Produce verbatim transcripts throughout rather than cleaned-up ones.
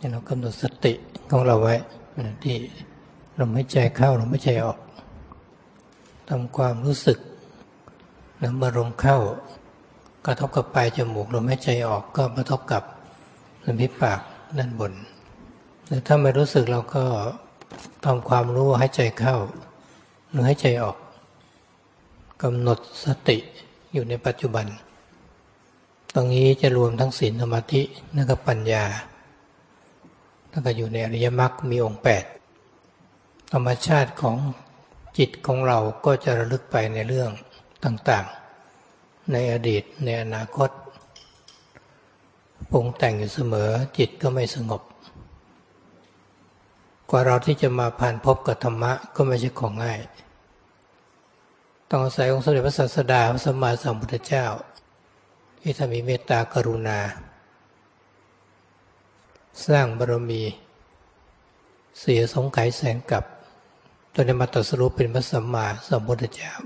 ให้เรากำหนดสติของเราไว้ที่ลมหายใจเข้าลมหายใจออกทำความรู้สึกนะเมื่อลมเข้ากระทบกับปลายจมูกลมหายใจออกก็กระทบกับริมฝีปากด้านบนหรือถ้าไม่รู้สึกเราก็ทำความรู้หายใจเข้าหรือหายใจออกกำหนดสติอยู่ในปัจจุบันตรงนี้จะรวมทั้งศีลสมาธิและก็ปัญญาแล้วก็อยู่ในอริยมรรคมีองค์แปดธรรมชาติของจิตของเราก็จะระลึกไปในเรื่องต่างๆในอดีตในอนาคตปรุงแต่งอยู่เสมอจิตก็ไม่สงบกว่าเราที่จะมาผ่านพบกับธรรมะก็ไม่ใช่ของง่ายต้องอาศัยองค์สมเด็จพระศาสดาพระสัมมาสัมพุทธเจ้าที่ท่านมีเมตตากรุณาสร้างบารมีเสียสงไขยแสนกับจนได้มาตรัสรู้เป็นพระสัมมาสัมพุทธเจ้า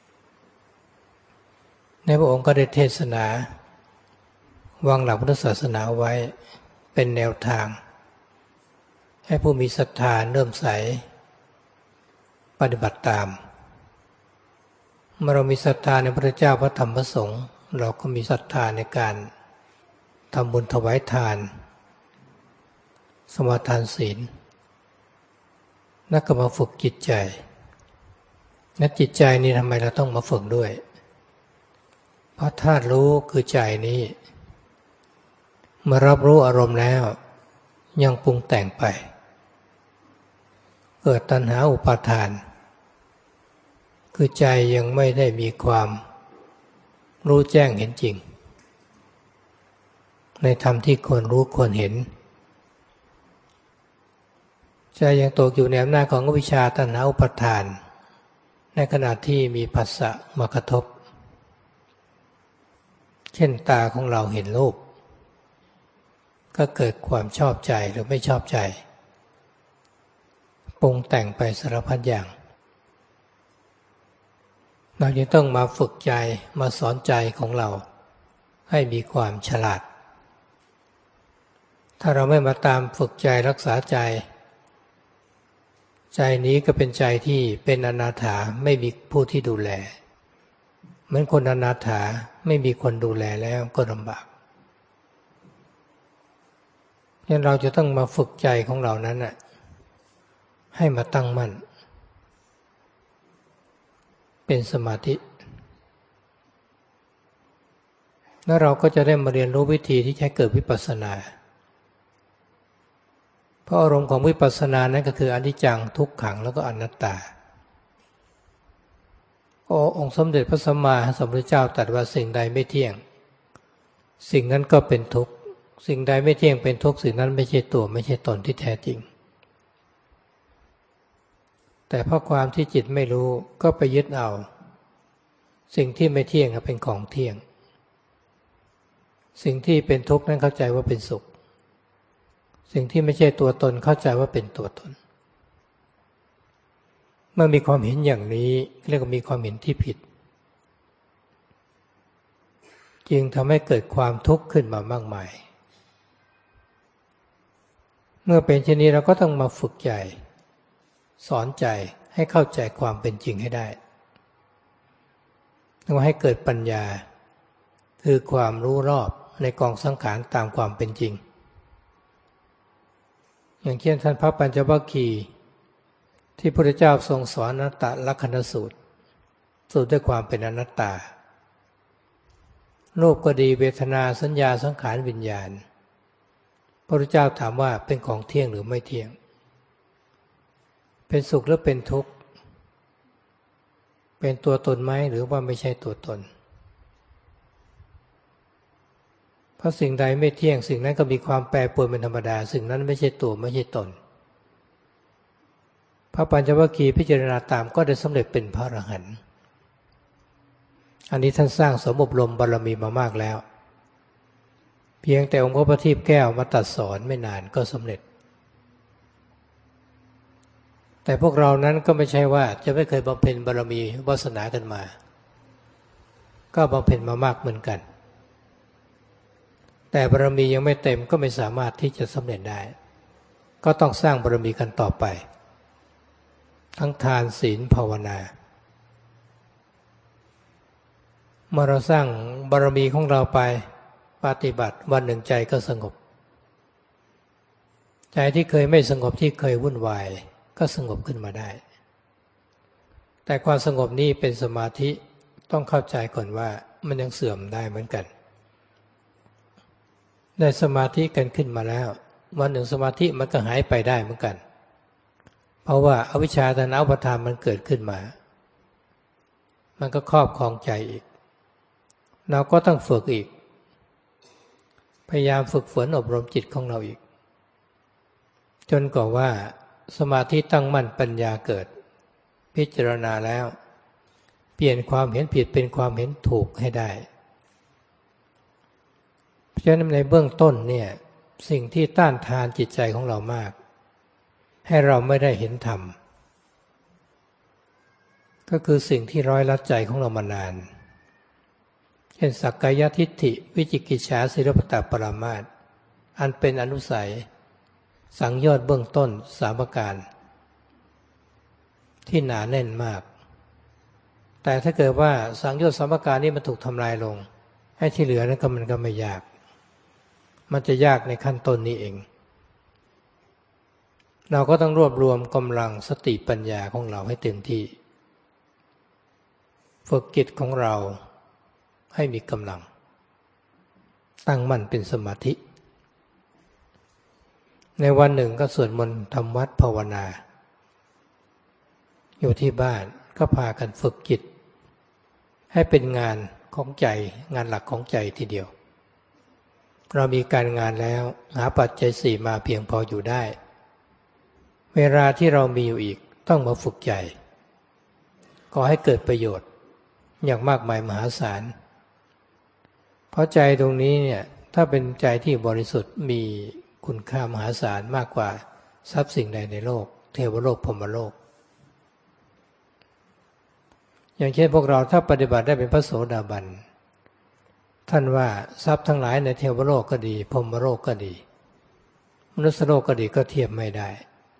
ในพระองค์ก็ได้เทศนาวางหลักพุทธศาสนาไว้เป็นแนวทางให้ผู้มีศรัทธาเริ่อมใสปฏิบัติตามเมื่อเรามีศรัทธาในพระเจ้าพระธรรมพระสงฆ์เราก็มีศรัทธาในการทำบุญถวายทานสมาทานศีลนักก็มาฝึกจิตใจนักจิตใจนี่ทำไมเราต้องมาฝึกด้วยเพราะธาตุรู้คือใจนี้เมื่อรับรู้อารมณ์แล้วยังปรุงแต่งไปเกิดตัณหาอุปาทานคือใจยังไม่ได้มีความรู้แจ้งเห็นจริงในธรรมที่ควรรู้ควรเห็นใจยังตกอยู่ในอำนาจของอวิชชาตัณหาอุปาทานในขณะที่มีผัสสะมากระทบเช่นตาของเราเห็นรูปก็เกิดความชอบใจหรือไม่ชอบใจปรุงแต่งไปสารพัดอย่างเราจะต้องมาฝึกใจมาสอนใจของเราให้มีความฉลาดถ้าเราไม่มาตามฝึกใจรักษาใจใจนี้ก็เป็นใจที่เป็นอนาถาไม่มีผู้ที่ดูแลเหมือนคนอนาถาไม่มีคนดูแลแล้วก็ลำบากงั้นเราจะต้องมาฝึกใจของเรานั้นน่ะให้มาตั้งมั่นเป็นสมาธิแล้วเราก็จะได้มาเรียนรู้วิธีที่จะเกิดวิปัสสนาเพราะอารมณ์ของวิปัสสนานั้นก็คืออนิจจังทุกขังแล้วก็อนัตตาองค์สมเด็จพระสัมมาสัมพุทธเจ้าตรัสว่าสิ่งใดไม่เที่ยงสิ่งนั้นก็เป็นทุกข์สิ่งใดไม่เที่ยงเป็นทุกข์สิ่งนั้นไม่ใช่ตัวไม่ใช่ตนที่แท้จริงแต่เพราะความที่จิตไม่รู้ก็ไปยึดเอาสิ่งที่ไม่เที่ยงเป็นของเที่ยงสิ่งที่เป็นทุกข์นั้นเข้าใจว่าเป็นสุขสิ่งที่ไม่ใช่ตัวตนเข้าใจว่าเป็นตัวตนเมื่อมีความเห็นอย่างนี้เรียกว่ามีความเห็นที่ผิดจึงทำให้เกิดความทุกข์ขึ้นมามากมายเมื่อเป็นเช่นนี้เราก็ต้องมาฝึกใจสอนใจให้เข้าใจความเป็นจริงให้ได้ต้องให้เกิดปัญญาคือความรู้รอบในกองสังขารตามความเป็นจริงอย่างเช่นท่านพระปัญจวัคคีย์ที่พระพุทธเจ้าทรงสอนอนัตตลักขณสูตรสูตรด้วยความเป็นอนัตตารูปก็ดีเวทนาสัญญาสังขารวิญญาณพระพุทธเจ้าถามว่าเป็นของเที่ยงหรือไม่เที่ยงเป็นสุขหรือเป็นทุกข์เป็นตัวตนไหมหรือว่าไม่ใช่ตัวตนเพราะสิ่งใดไม่เที่ยงสิ่งนั้นก็มีความแปรปรวนเป็นธรรมดาสิ่งนั้นไม่ใช่ตัวไม่ใช่ตนพระปัญจวัคคีย์พิจารณาตามก็ได้สำเร็จเป็นพระอรหันต์อันนี้ท่านสร้างสมอบรมบารมีมามากแล้วเพียงแต่องค์พระประทีปแก้วมาตรัสสอนไม่นานก็สำเร็จแต่พวกเรานั้นก็ไม่ใช่ว่าจะไม่เคยบำเพ็ญบารมีวาสนากันมาก็บำเพ็ญมามากเหมือนกัน แต่บารมียังไม่เต็มก็ไม่สามารถที่จะสำเร็จได้ก็ต้องสร้างบารมีกันต่อไปทั้งทานศีลภาวนาเมื่อเราสร้างบารมีของเราไปปฏิบัติวันหนึ่งใจก็สงบใจที่เคยไม่สงบที่เคยวุ่นวายก็สงบขึ้นมาได้แต่ความสงบนี้เป็นสมาธิต้องเข้าใจก่อนว่ามันยังเสื่อมได้เหมือนกันได้สมาธิกันขึ้นมาแล้ววันหนึ่งสมาธิมันก็หายไปได้เหมือนกันเพราะว่าอวิชชาตัณหาอุปาทานมันเกิดขึ้นมามันก็ครอบครองใจอีกเราก็ต้องฝึกอีกพยายามฝึกฝนอบรมจิตของเราอีกจนกว่าว่าสมาธิตั้งมั่นปัญญาเกิดพิจารณาแล้วเปลี่ยนความเห็นผิดเป็นความเห็นถูกให้ได้เพราะฉะนั้นในเบื้องต้นเนี่ยสิ่งที่ต้านทานจิตใจของเรามากให้เราไม่ได้เห็นธรรมก็คือสิ่งที่ร้อยลัดใจของเรามานานเช่นสักกายทิฏฐิวิจิกิจฉาศีลปตปรามาสอันเป็นอนุสัยสังโยชน์เบื้องต้นสามประการที่หนาแน่นมากแต่ถ้าเกิดว่าสังโยชน์สามประการนี้มันถูกทำลายลงให้ที่เหลือนั้นก็มันก็ไม่ยากมันจะยากในขั้นต้นนี้เองเราก็ต้องรวบรวมกำลังสติปัญญาของเราให้เต็มที่ฝึกจิตของเราให้มีกำลังตั้งมั่นเป็นสมาธิในวันหนึ่งก็สวดมนต์ทำวัดภาวนาอยู่ที่บ้านก็พากันฝึกจิตให้เป็นงานของใจงานหลักของใจทีเดียวเรามีการงานแล้วหาปัจจัยสี่มาเพียงพออยู่ได้เวลาที่เรามีอยู่อีกต้องมาฝึกใจก็ให้เกิดประโยชน์อย่างมากมายมหาศาลเพราะใจตรงนี้เนี่ยถ้าเป็นใจที่บริสุทธิ์มีคุณค่ามหาศาลมากกว่าทรัพย์สิ่งใดในโลกเทวโลกพรหมโลกอย่างเช่นพวกเราถ้าปฏิบัติได้เป็นพระโสดาบันท่านว่าทรัพย์ทั้งหลายในเทวโลกก็ดีพรหมโลกก็ดีมนุษยโลกก็ดีก็เทียบไม่ได้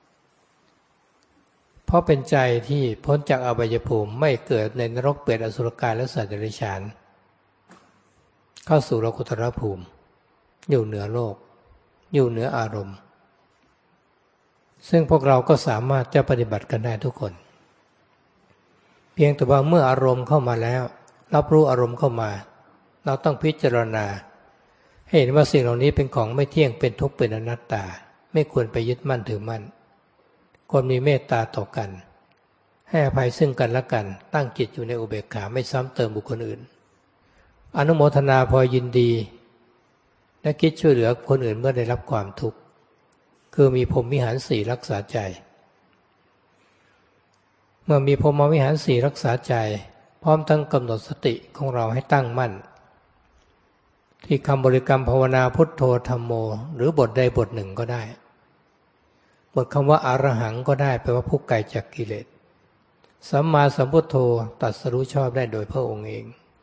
เพราะเป็นใจที่พ้นจากอบายภูมิไม่เกิดในนรกเปรตอสุรกายและสัตว์เดรัจฉานเข้าสู่โลกุตตรภูมิอยู่เหนือโลกอยู่เหนืออารมณ์ซึ่งพวกเราก็สามารถจะปฏิบัติกันได้ทุกคนเพียงแต่ว่าเมื่ออารมณ์เข้ามาแล้วรับรู้อารมณ์เข้ามาเราต้องพิจารณาให้เห็นว่าสิ่งเหล่านี้เป็นของไม่เที่ยงเป็นทุกข์เป็นอนัตตาไม่ควรไปยึดมั่นถือมั่นควรมีเมตตาต่อกันให้อภัยซึ่งกันและกันตั้งจิตอยู่ในอุเบกขาไม่ซ้ำเติมบุคคลอื่นอนุโมทนาพอยินดีและคิดช่วยเหลือคนอื่นเมื่อได้รับความทุกข์คือมีพรหมวิหารสี่รักษาใจเมื่อมีพรหมวิหารสี่รักษาใจพร้อมทั้งกำหนดสติของเราให้ตั้งมั่นที่คำบริกรรมภาวนาพุทโธธัมโมหรือบทใดบทหนึ่งก็ได้บทคำว่าอรหังก็ได้แปลว่าผู้ไกลจากกิเลสสัมมาสัมพุทโธตรัสรู้ชอบได้โดยพระองค์เอง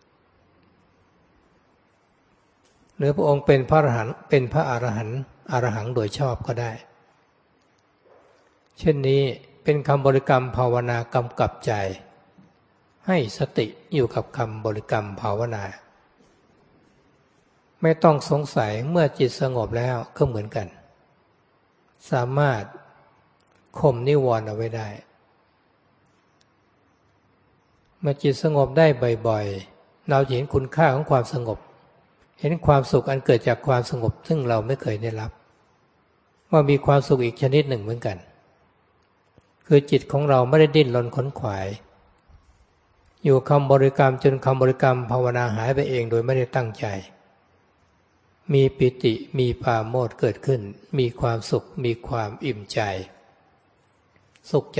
หรือพระองค์เป็นพระอรหันต์เป็นพระอรหันต์อรหังโดยชอบก็ได้เช่นนี้เป็นคำบริกรรมภาวนากำกับใจให้สติอยู่กับคำบริกรรมภาวนาไม่ต้องสงสัยเมื่อจิตสงบแล้วก็เหมือนกันสามารถข่มนิวรณ์เอาไว้ได้เมื่อจิตสงบได้บ่อยๆเราเห็นคุณค่าของความสงบเห็นความสุขอันเกิดจากความสงบซึ่งเราไม่เคยได้รับว่ามีความสุขอีกชนิดหนึ่งเหมือนกันคือจิตของเราไม่ได้ดิ้นรนขนขวายอยู่คำบริกรรมจนคำบริกรรมภาวนาหายไปเองโดยไม่ได้ตั้งใจมีปิติมีปราโมทย์เกิดขึ้นมีความสุขมีความอิ่มใจสุขใจ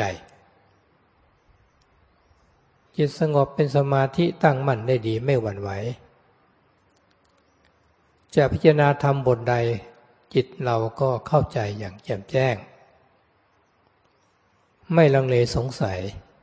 จิตสงบเป็นสมาธิตั้งมั่นได้ดีไม่หวั่นไหวจะพิจารณาธรรมบทใดจิตเราก็เข้าใจอย่างแจ่มแจ้งไม่ลังเลสงสัย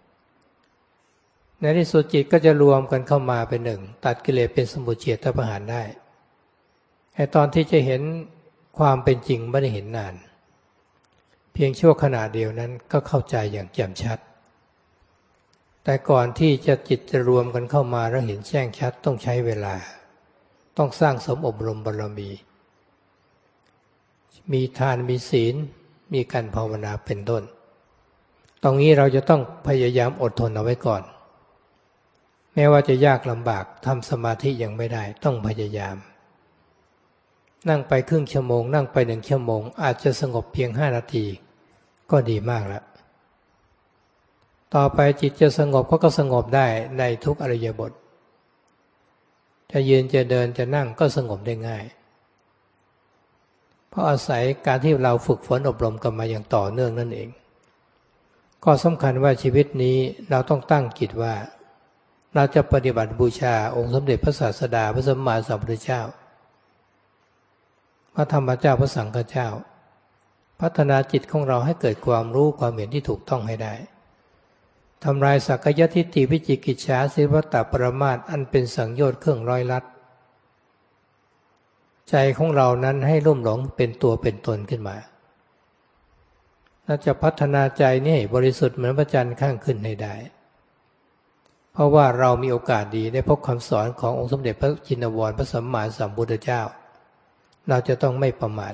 ในที่สุดจิตก็จะรวมกันเข้ามาเป็นหนึ่งตัดกิเลสเป็นสมุจเฉทประหารได้ไอ้ตอนที่จะเห็นความเป็นจริงไม่ได้เห็นนานเพียงชั่วขณะเดียวนั้นก็เข้าใจอย่างแจ่มชัดแต่ก่อนที่จะจิตจะรวมกันเข้ามาแล้วเห็นแจ้งชัดต้องใช้เวลาต้องสร้างสมอบรมบารมีมีทานมีศีลมีการภาวนาเป็นต้นตรงนี้เราจะต้องพยายามอดทนเอาไว้ก่อนแม้ว่าจะยากลำบากทำสมาธิยังไม่ได้ต้องพยายามนั่งไปครึ่งชั่วโมงนั่งไปหนึ่งชั่วโมงอาจจะสงบเพียงห้านาทีก็ดีมากแล้วต่อไปจิตจะสงบก็ก็สงบได้ในทุกอริยบทจะยืนจะเดินจะนั่งก็สงบได้ง่ายเพราะอาศัยการที่เราฝึกฝนอบรมกันมาอย่างต่อเนื่องนั่นเองก็สำคัญว่าชีวิตนี้เราต้องตั้งจิตว่าเราจะปฏิบัติบูชาองค์สมเด็จพระศาสดาพระสัมมาสัมพุทธเจ้าพระธรรมเจ้าพระสังฆเจ้าพัฒนาจิตของเราให้เกิดความรู้ความเห็นที่ถูกต้องให้ได้ทำลายสักกายทิฏฐิวิจิกิจฉาศีลวัตตปรมาสอันเป็นสังโยชน์เครื่องร้อยลัดใจของเรานั้นให้ลุ่มหลงเป็นตัวเป็นตนขึ้นมาเราจะพัฒนาใจนี้ให้บริสุทธิ์เหมือนพระจันทร์ข้างขึ้นให้ได้เพราะว่าเรามีโอกาสดีได้พบคำสอนขององค์สมเด็จพระจินวรพระสัมมาสัมพุทธเจ้าเราจะต้องไม่ประมาท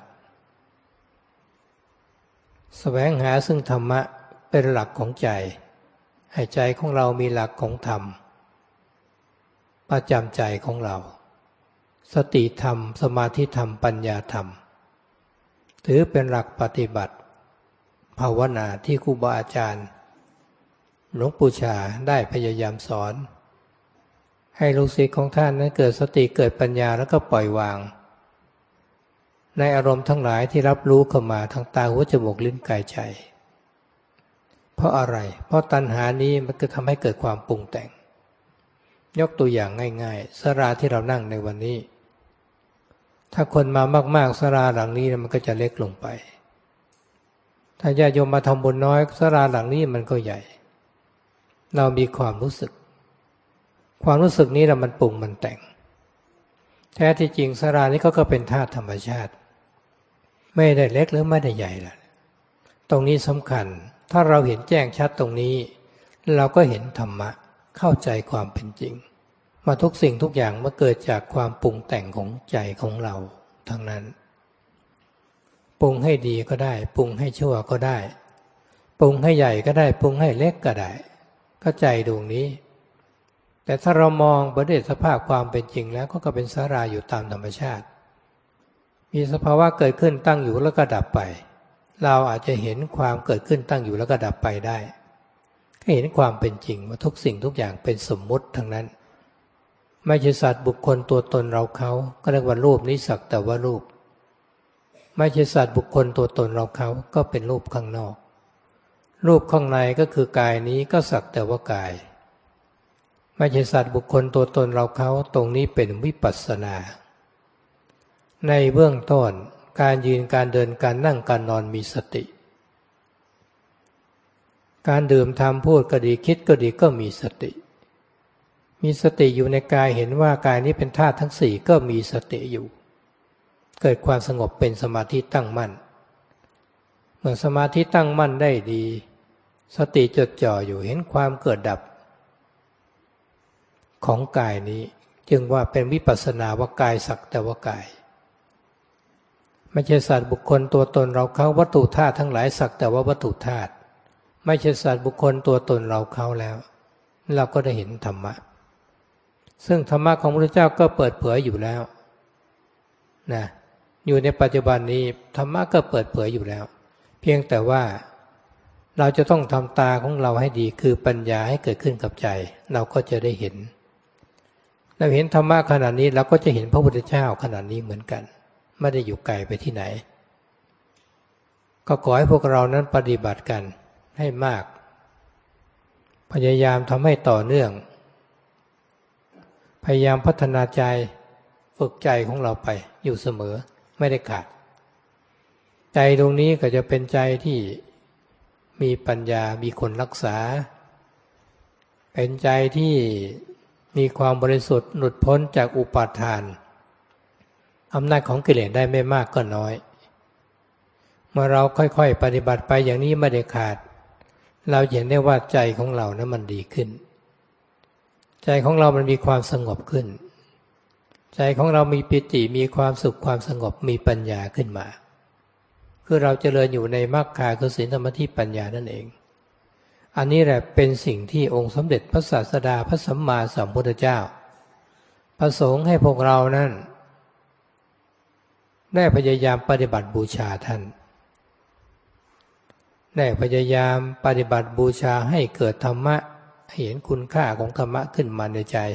แสวงหาซึ่งธรรมะเป็นหลักของใจให้ใจของเรามีหลักของธรรมประจำใจของเราสติธรรมสมาธิธรรมปัญญาธรรมถือเป็นหลักปฏิบัติภาวนาที่ครูบาอาจารย์หลวงปู่ชาได้พยายามสอนให้ลูกศิษย์ของท่านนั้นเกิดสติเกิดปัญญาแล้วก็ปล่อยวางในอารมณ์ทั้งหลายที่รับรู้เข้ามาทางตาหูจมูกลิ้นกายใจเพราะอะไรเพราะตัณหานี้มันก็ทำให้เกิดความปรุงแต่งยกตัวอย่างง่ายๆศาลาที่เรานั่งในวันนี้ถ้าคนมามากๆศาลาหลังนี้มันก็จะเล็กลงไปถ้าญาติโยมมาทำบุญน้อยศาลาหลังนี้มันก็ใหญ่เรามีความรู้สึกความรู้สึกนี้เรามันปรุงมันแต่งแท้ที่จริงศาลานี้ก็ก็เป็นธาตุธรรมชาติไม่ได้เล็กหรือไม่ได้ใหญ่ล่ะตรงนี้สำคัญถ้าเราเห็นแจ้งชัดตรงนี้เราก็เห็นธรรมะเข้าใจความเป็นจริงมาทุกสิ่งทุกอย่างมาเกิดจากความปรุงแต่งของใจของเราทั้งนั้นปรุงให้ดีก็ได้ปรุงให้ชั่วก็ได้ปรุงให้ใหญ่ก็ได้ปรุงให้เล็กก็ได้ก็ใจดวงนี้แต่ถ้าเรามองประเด็นสภาพความเป็นจริงแล้วก็เป็นศาลาอยู่ตามธรรมชาติมีสภาวะเกิดขึ้นตั้งอยู่แล้วก็ดับไปเราอาจจะเห็นความเกิดขึ้นตั้งอยู่แล้วก็ดับไปได้ก็เห็นความเป็นจริงว่าทุกสิ่งทุกอย่างเป็นสมมุติทั้งนั้นไม่ใช่สัตว์บุคคลตัวตนเราเขาก็เรียกว่ารูปนี้สักแต่ว่ารูปไม่ใช่สัตว์บุคคลตัวตนเราเขาก็เป็นรูปข้างนอกรูปข้างในก็คือกายนี้ก็สักแต่ว่ากายไม่ใช่สัตว์บุคคลตัวตนเราเขาตรงนี้เป็นวิปัสสนาในเบื้องต้นการยืนการเดินการนั่งการนอนมีสติการดื่มทำพูดก็ดีคิดก็ดีก็มีสติมีสติอยู่ในกายเห็นว่ากายนี้เป็นธาตุทั้งสี่ก็มีสติอยู่เกิดความสงบเป็นสมาธิตั้งมั่นเมื่อสมาธิตั้งมั่นได้ดีสติจดจ่ออยู่เห็นความเกิดดับของกายนี้จึงว่าเป็นวิปัสสนาว่ากายสักแต่ว่ากายไม่ใช่สัตว์บุคคลตัวตนเราเขาวัตถุธาตุทั้งหลายสักแต่ว่าวัตถุธาตุไม่ใช่สัตว์บุคคลตัวตนเราเขาแล้วเราก็ได้เห็นธรรมะซึ่งธรรมะของพระพุทธเจ้าก็เปิดเผยอยู่แล้วนะอยู่ในปัจจุบันนี้ธรรมะก็เปิดเผยอยู่แล้วเพียงแต่ว่าเราจะต้องทำตาของเราให้ดีคือปัญญาให้เกิดขึ้นกับใจเราก็จะได้เห็นเราเห็นธรรมะขนาดนี้เราก็จะเห็นพระพุทธเจ้าขนาดนี้เหมือนกันไม่ได้อยู่ไกลไปที่ไหนก็ขอให้พวกเรานั้นปฏิบัติกันให้มากพยายามทำให้ต่อเนื่องพยายามพัฒนาใจฝึกใจของเราไปอยู่เสมอไม่ได้ขาดใจตรงนี้ก็จะเป็นใจที่มีปัญญามีคนรักษาเป็นใจที่มีความบริสุทธิ์หลุดพ้นจากอุปาทานอำนาจของกิเลสได้ไม่มากก็น้อยมื่อเราค่อยๆปฏิบัติไปอย่างนี้ไม่ได้ขาดเราเห็นได้ว่าใจของเรานั้นมันดีขึ้นใจของเรามันมีความสงบขึ้นใจของเรามีปิติมีความสุขความสงบมีปัญญาขึ้นมาคือเราเจริญอยู่ในมรรคคือศีลสมาธิปัญญานั่นเองอันนี้แหละเป็นสิ่งที่องค์สมเด็จพระศาสดาพระสัมมาสัมพุทธเจ้าประสงค์ให้พวกเรานั้นได้พยายามปฏิบัติบูชาท่านได้พยายามปฏิบัติบูชาให้เกิดธรรมะเห็นคุณค่าของธรรมะขึ้นมาในใจ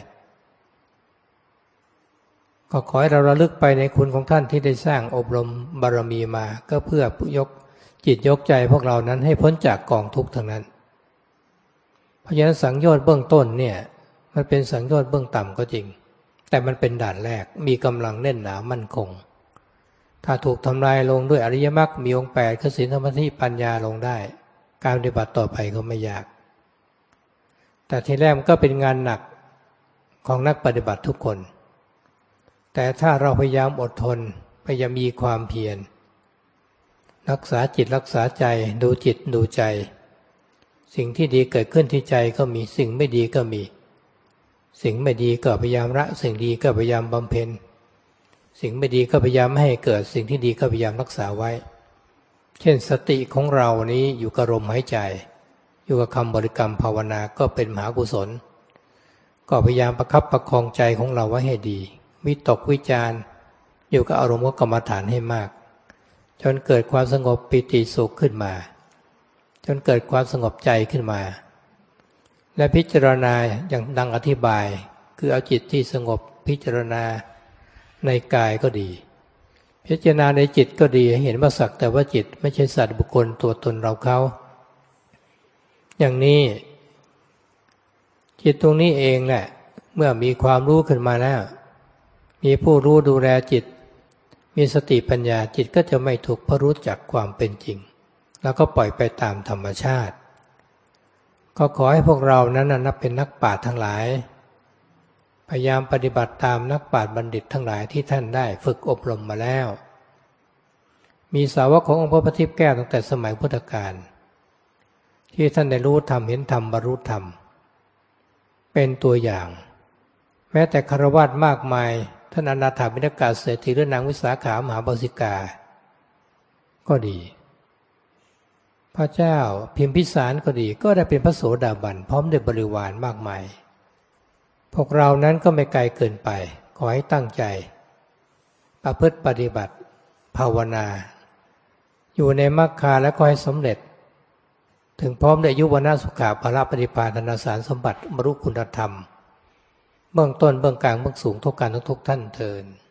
ก็ขอให้เราระลึกไปในคุณของท่านที่ได้สร้างอบรมบารมีมาก็เพื่อยกจิตยกใจพวกเรานั้นให้พ้นจากกองทุกข์ทั้งนั้นเพราะฉะนั้นสังโยชน์เบื้องต้นเนี่ยมันเป็นสังโยชน์เบื้องต่ำก็จริงแต่มันเป็นด่านแรกมีกำลังแน่นหนามั่นคงถ้าถูกทำลายลงด้วยอริยมรรคมีองค์แปดคือศีลสมาธิปัญญาลงได้การปฏิบัติต่อไปก็ไม่ยากแต่ทีแรกมันก็เป็นงานหนักของนักปฏิบัติทุกคนแต่ถ้าเราพยายามอดทนพยายามมีความเพียรรักษาจิตรักษาใจดูจิตดูใจสิ่งที่ดีเกิดขึ้นที่ใจก็มีสิ่งไม่ดีก็มีสิ่งไม่ดีก็พยายามละสิ่งดีก็พยายามบำเพ็ญสิ่งไม่ดีก็พยายามไม่ให้เกิดสิ่งที่ดีก็พยายามรักษาไว้เช่นสติของเรานี้อยู่กับลมหายใจอยู่กับคำบริกรรมภาวนาก็เป็นมหากุศลก็พยายามประคับประคองใจของเราไว้ให้ดีวิตกวิจารอยู่กับอารมณ์ของกรรมฐานให้มากจนเกิดความสงบปิติสุขขึ้นมาจนเกิดความสงบใจขึ้นมาและพิจารณาอย่างดังอธิบายคือเอาจิตที่สงบพิจารณาในกายก็ดีพิจารณาในจิตก็ดีให้เห็นว่าสักแต่ว่าจิตไม่ใช่สัตว์บุคคลตัวตนเราเขาอย่างนี้จิตตรงนี้เองแหละเมื่อมีความรู้ขึ้นมาแล้วมีผู้รู้ดูแลจิตมีสติปัญญาจิตก็จะไม่ถูกพรู้จักความเป็นจริงแล้วก็ปล่อยไปตามธรรมชาติก็ขอให้พวกเรานั้นนับเป็นนักปราชญ์ทั้งหลายพยายามปฏิบัติตามนักปราชญ์บัณฑิตทั้งหลายที่ท่านได้ฝึกอบรมมาแล้วมีสาวกขององค์พระประทิปแก้วตั้งแต่สมัยพุทธกาลที่ท่านได้รู้ธรรมเห็นธรรมบรรลุธรรมเป็นตัวอย่างแม้แต่ฆราวาสมากมายท่านอนาถบิณฑกเศรษฐีหรือนางวิสาขามหาบาสิกาก็ดีพระเจ้าพิมพิสารก็ดีก็ได้เป็นพระโสดาบันพร้อมด้วยบริวารมากมายพวกเรานั้นก็ไม่ไกลเกินไปขอให้ตั้งใจประพฤติปฏิบัติภาวนาอยู่ในมรรคและก็ให้สำเร็จถึงพร้อมด้วยอายุวนะสุขะภละปฏิภาณธนสารสมบัติบรรลุคุณธรรมเบื้องต้นเบื้องกลางเบื้องสูงทุกการทุกท่านเทอญ